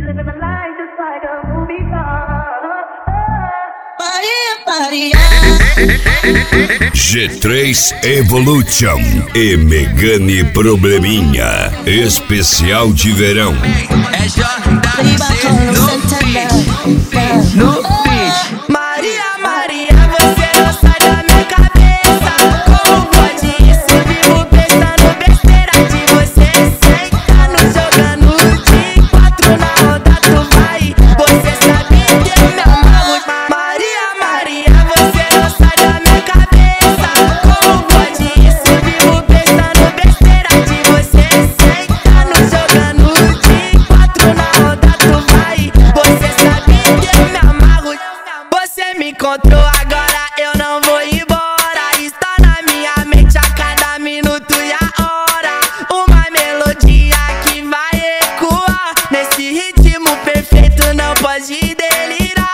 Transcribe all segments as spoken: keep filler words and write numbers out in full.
G três Evolution e Megane Probleminha, especial de verão. É J C no beat, no beat. Maria, Maria, você não sai da minha cabeça. Como pode isso? Vivo pensando besteira de você. Sentando, jogando de quatro na roda, tu vai. Você sabe que eu me amarro. Maria, Maria, você não sai da minha cabeça. Como pode isso? Vivo pensando besteira de você. Sentando, jogando de quatro na roda, tu vai. Você sabe que eu me amarro. Você me encontrou agora, eu não vou embora. Está na minha mente a cada minuto e a hora. Uma melodia que vai ecoar. Nesse ritmo perfeito não pode delirar.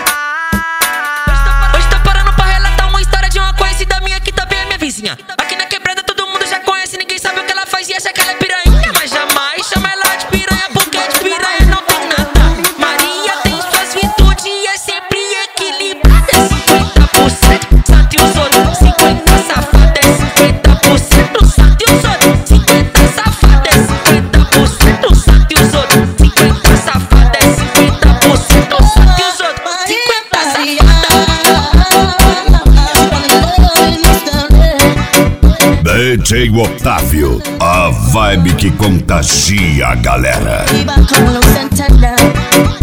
ah. Hoje tá parando pra relatar uma história de uma conhecida minha que também é minha vizinha. Aqui na quebrada todo mundo já conhece, ninguém sabe o que ela faz e acha que ela é piranha. Mas jamais chama ela de piranha, porque de piranha não tem nada. Maria tem suas virtudes e é sempre equilibrada. É cinquenta por cento santo e os outros cinquenta safada. É cinquenta por cento santo e os outros cinquenta safada. É cinquenta por cento santo e os outros cinquenta safada. É cinquenta por cento santo e os outros cinquenta safada. D J Otávio, a vibe que contagia a galera. Iba con Luz Santana.